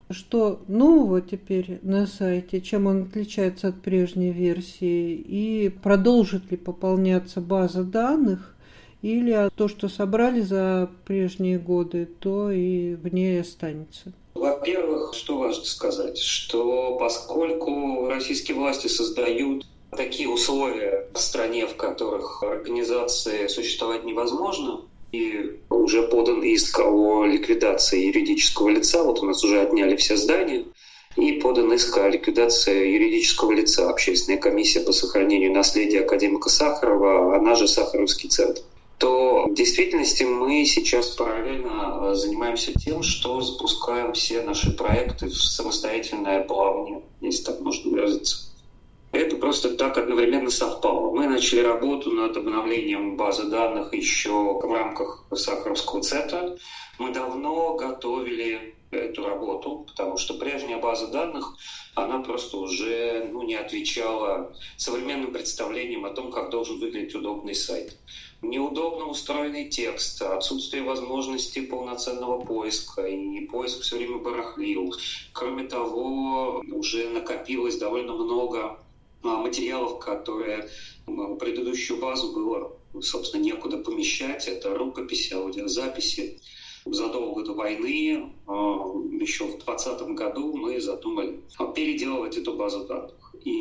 Что нового теперь на сайте, чем он отличается от прежней версии, и продолжит ли пополняться база данных, или то, что собрали за прежние годы, то и в ней останется? Во-первых, что важно сказать, что поскольку российские власти создают такие условия в стране, в которых организации существовать невозможно, и уже подан иск о ликвидации юридического лица, вот у нас уже отняли все здания, и подан иск о ликвидации юридического лица. Общественная комиссия по сохранению наследия академика Сахарова, она же Сахаровский центр. То в действительности мы сейчас параллельно занимаемся тем, что запускаем все наши проекты в самостоятельное плавание, если так можно выразиться. Это просто так одновременно совпало. Мы начали работу над обновлением базы данных еще в рамках Сахаровского центра. Мы давно готовили эту работу, потому что прежняя база данных, она просто уже не отвечала современным представлениям о том, как должен выглядеть удобный сайт. Неудобно устроенный текст, отсутствие возможности полноценного поиска, и поиск все время барахлил. Кроме того, уже накопилось довольно много материалов, которые предыдущую базу было, собственно, некуда помещать. Это рукописи, аудиозаписи. Задолго до войны, еще в 2020 году, мы задумали переделывать эту базу данных.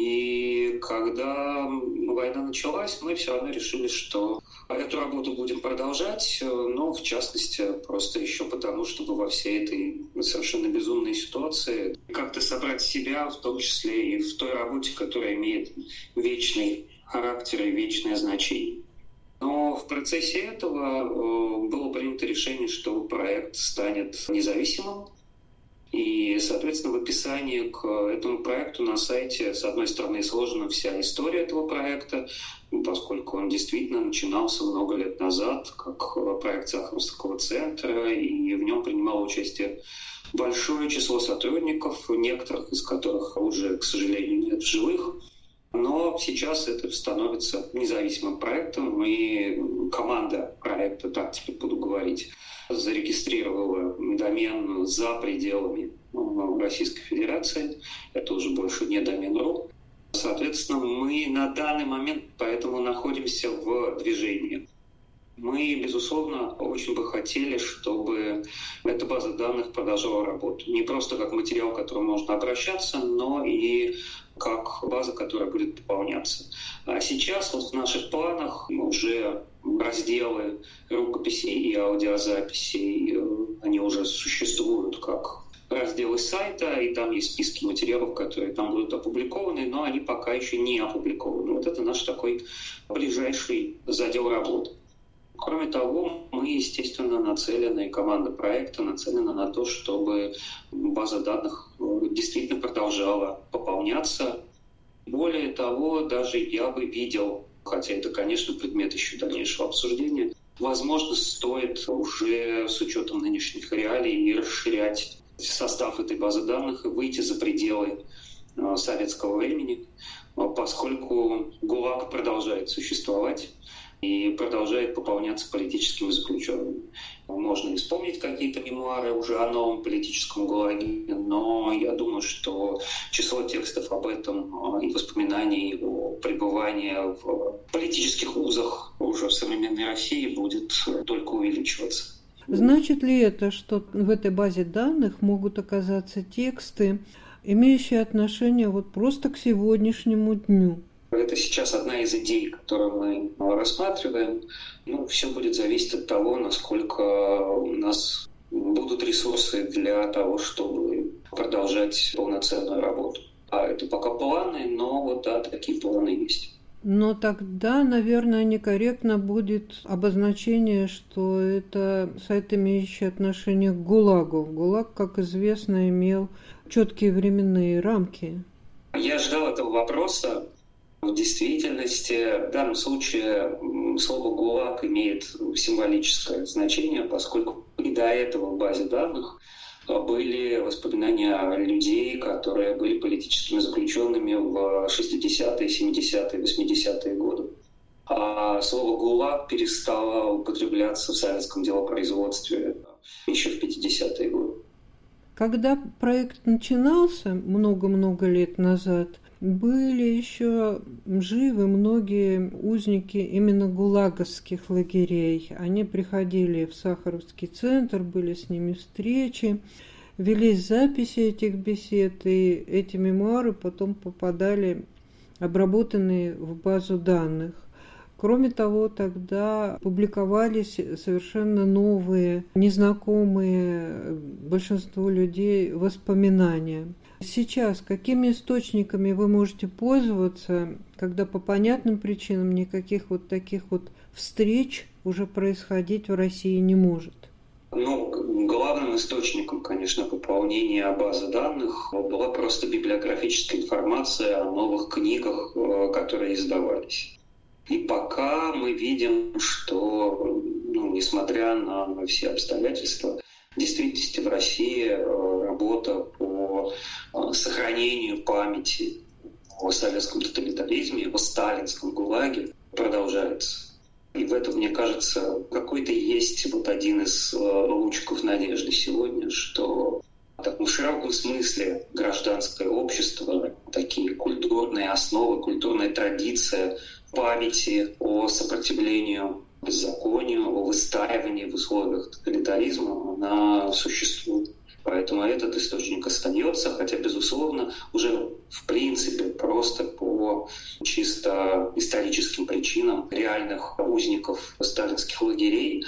И когда война началась, мы все равно решили, что эту работу будем продолжать, но в частности просто еще потому, чтобы во всей этой совершенно безумной ситуации как-то собрать себя, в том числе и в той работе, которая имеет вечный характер и вечное значение. Но в процессе этого было принято решение, что проект станет независимым. И, соответственно, в описании к этому проекту на сайте, с одной стороны, сложена вся история этого проекта, поскольку он действительно начинался много лет назад, как проект Сахаровского центра, и в нем принимало участие большое число сотрудников, некоторых из которых уже, к сожалению, нет в живых. Но сейчас это становится независимым проектом, и команда проекта, так теперь буду говорить, зарегистрировала домен за пределами Российской Федерации. Это уже больше не домен.ру. Соответственно, мы на данный момент поэтому находимся в движении. Мы, безусловно, очень бы хотели, чтобы эта база данных продолжала работу. Не просто как материал, к которому можно обращаться, но и как база, которая будет пополняться. А сейчас вот в наших планах уже разделы рукописей и аудиозаписей, они уже существуют как разделы сайта, и там есть списки материалов, которые там будут опубликованы, но они пока еще не опубликованы. Вот это наш такой ближайший задел работы. Кроме того, мы, естественно, нацелены, и команда проекта нацелена на то, чтобы база данных действительно продолжала пополняться. Более того, даже я бы видел, хотя это, конечно, предмет еще дальнейшего обсуждения, возможно, стоит уже с учетом нынешних реалий расширять состав этой базы данных и выйти за пределы советского времени, поскольку ГУЛАГ продолжает существовать и продолжает пополняться политическими заключенными. Можно вспомнить какие-то мемуары уже о новом политическом ГУЛАГе, но я думаю, что число текстов об этом и воспоминаний о пребывании в политических узах уже в современной России будет только увеличиваться. Значит ли это, что в этой базе данных могут оказаться тексты, имеющие отношение вот просто к сегодняшнему дню? Это сейчас одна из идей, которую мы рассматриваем. Все будет зависеть от того, насколько у нас будут ресурсы для того, чтобы продолжать полноценную работу. А это пока планы, но такие планы есть. Но тогда, наверное, некорректно будет обозначение, что это сайт, имеющий отношение к ГУЛАГу. ГУЛАГ, как известно, имел четкие временные рамки. Я ждал этого вопроса. В действительности, в данном случае, слово «ГУЛАГ» имеет символическое значение, поскольку и до этого в базе данных были воспоминания людей, которые были политическими заключенными в 60-е, 70-е, 80-е годы. А слово «ГУЛАГ» перестало употребляться в советском делопроизводстве еще в 50-е годы. Когда проект начинался много-много лет назад, были еще живы многие узники именно гулаговских лагерей. Они приходили в Сахаровский центр, были с ними встречи, велись записи этих бесед, и эти мемуары потом попадали, обработанные в базу данных. Кроме того, тогда публиковались совершенно новые, незнакомые большинству людей воспоминания. Сейчас какими источниками вы можете пользоваться, когда по понятным причинам никаких вот таких вот встреч уже происходить в России не может? Главным источником, конечно, пополнения базы данных была просто библиографическая информация о новых книгах, которые издавались. И пока мы видим, что, несмотря на все обстоятельства, в действительности в России работа по сохранению памяти о советском тоталитаризме, о сталинском ГУЛАГе продолжается. И в этом, мне кажется, какой-то есть один из лучиков надежды сегодня, что в таком широком смысле гражданское общество, такие культурные основы, культурная традиция памяти о сопротивлению беззаконию, о выстаивании в условиях тоталитаризма, она существует. Поэтому этот источник остается, хотя, безусловно, уже в принципе просто по чисто историческим причинам реальных узников сталинских лагерей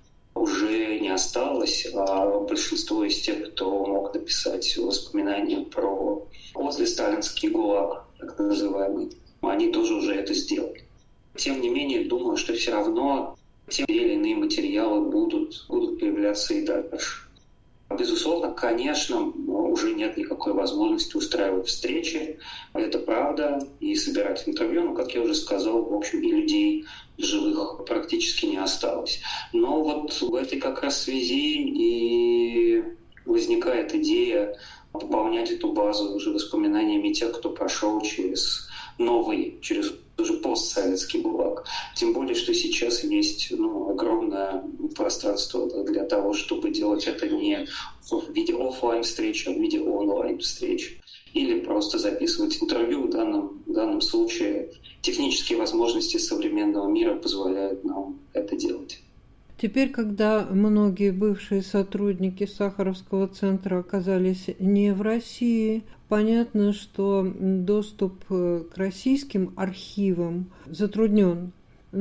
уже не осталось, а большинство из тех, кто мог написать воспоминания про послесталинский ГУЛАГ, так называемый, они тоже уже это сделали. Тем не менее, думаю, что все равно те или иные материалы будут появляться и дальше. Безусловно, конечно, уже нет никакой возможности устраивать встречи, это правда, и собирать интервью, но, как я уже сказал, в общем, и людей живых практически не осталось. Но вот в этой как раз связи и возникает идея пополнять эту базу уже воспоминаниями тех, кто прошел через уже постсоветский ГУЛАГ. Тем более, что сейчас есть огромное пространство для того, чтобы делать это не в виде офлайн встреч, а в виде онлайн встреч. Или просто записывать интервью. В данном случае технические возможности современного мира позволяют нам это делать. Теперь, когда многие бывшие сотрудники Сахаровского центра оказались не в России, понятно, что доступ к российским архивам затруднен.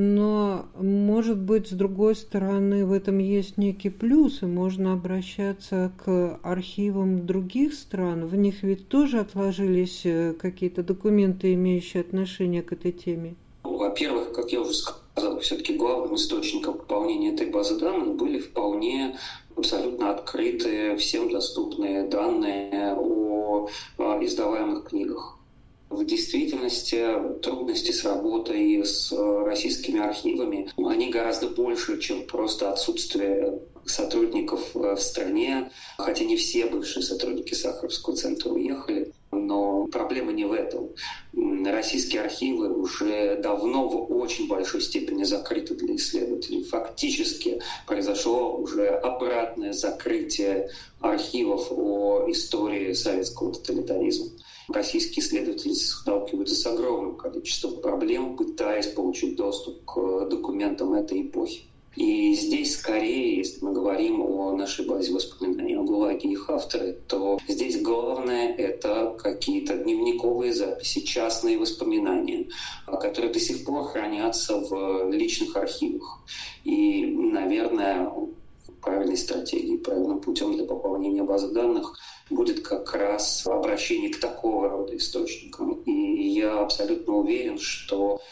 Но, может быть, с другой стороны, в этом есть некий плюс, и можно обращаться к архивам других стран. В них ведь тоже отложились какие-то документы, имеющие отношение к этой теме. Во-первых, как я уже сказал, все-таки главным источником пополнения этой базы данных были вполне абсолютно открытые, всем доступные данные о издаваемых книгах. В действительности трудности с работой с российскими архивами, они гораздо больше, чем просто отсутствие сотрудников в стране, хотя не все бывшие сотрудники Сахаровского центра уехали. Но проблема не в этом. Российские архивы уже давно в очень большой степени закрыты для исследователей. Фактически произошло уже обратное закрытие архивов о истории советского тоталитаризма. Российские исследователи сталкиваются с огромным количеством проблем, пытаясь получить доступ к документам этой эпохи. И здесь скорее, если мы говорим о нашей базе воспоминаний о ГУЛАГе и их авторы, то здесь главное — это какие-то дневниковые записи, частные воспоминания, которые до сих пор хранятся в личных архивах. И, наверное, правильной стратегией, правильным путем для пополнения базы данных будет как раз обращение к такого рода источникам. И я абсолютно уверен, что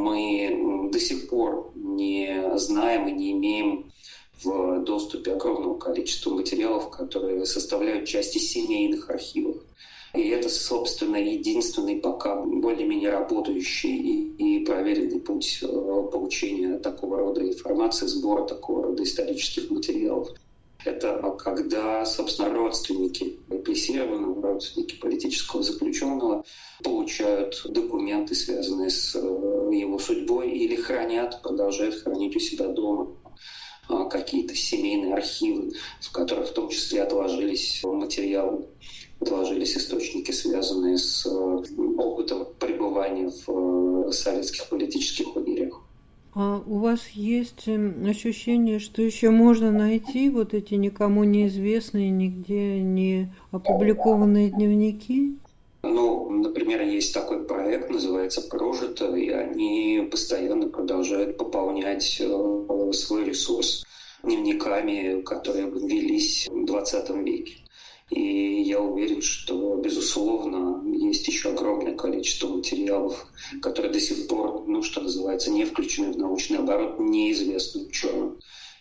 мы до сих пор не знаем и не имеем в доступе огромного количества материалов, которые составляют части семейных архивов. И это, собственно, единственный пока более-менее работающий и проверенный путь получения такого рода информации, сбора такого рода исторических материалов. Это когда, собственно, родственники репрессированного, родственники политического заключенного получают документы, связанные с его судьбой, или продолжают хранить у себя дома какие-то семейные архивы, в которых в том числе отложились материалы, отложились источники, связанные с опытом пребывания в советских политических лагерях. А у вас есть ощущение, что еще можно найти вот эти никому неизвестные, нигде не опубликованные дневники? Например, есть такой проект, называется «Прожито», и они постоянно продолжают пополнять свой ресурс дневниками, которые велись в 20 веке. И я уверен, что, безусловно, есть еще огромное количество материалов, которые до сих пор, что называется, не включены в научный оборот, неизвестны ученым.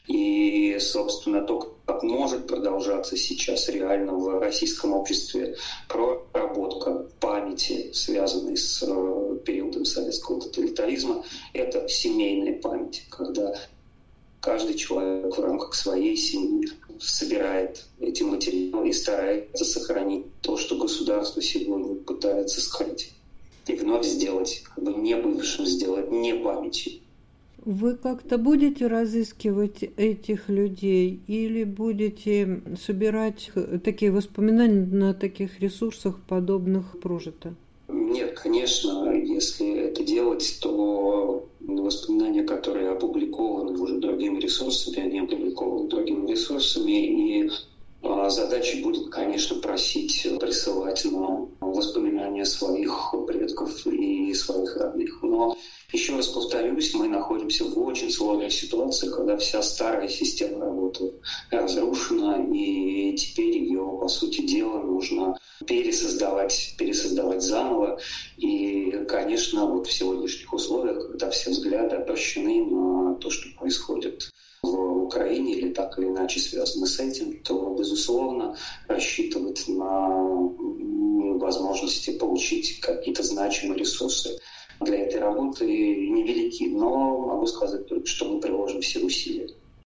И, собственно, то, как может продолжаться сейчас реально в российском обществе проработка памяти, связанной с периодом советского тоталитаризма, это семейная память, когда каждый человек в рамках своей семьи собирает эти материалы и старается сохранить то, что государство сегодня пытается скрыть. И вновь сделать, не бывшим, сделать не памятью. Вы как-то будете разыскивать этих людей или будете собирать такие воспоминания на таких ресурсах, подобных «Прожито»? Нет, конечно, если это делать, то воспоминания, которые опубликованы уже другими ресурсами, они опубликованы другими ресурсами, и задача будет, конечно, просить присылать нам воспоминания своих предков и своих родных. Но еще раз повторюсь, мы находимся в очень сложной ситуации, когда вся старая система работы разрушена, и теперь ее, по сути дела, нужно пересоздавать заново. И, конечно, в сегодняшних условиях, когда все взгляды обращены на то, что происходит в Украине или так или иначе связаны с этим, то, безусловно, рассчитывать на возможности получить какие-то значимые ресурсы для этой работы невелики. Но могу сказать только, что мы приложим все усилия.